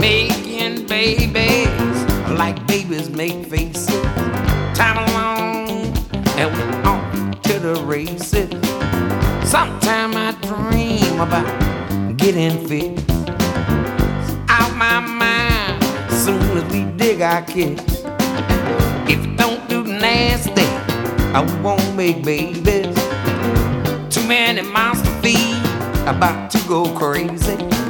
making babies like babies make faces. Time along and we're off to the races. Sometime I dream about getting fit. Out my mind, soon as we dig our kids. If it don't do nasty, I won't make babies. Too many monster feet about to go crazy.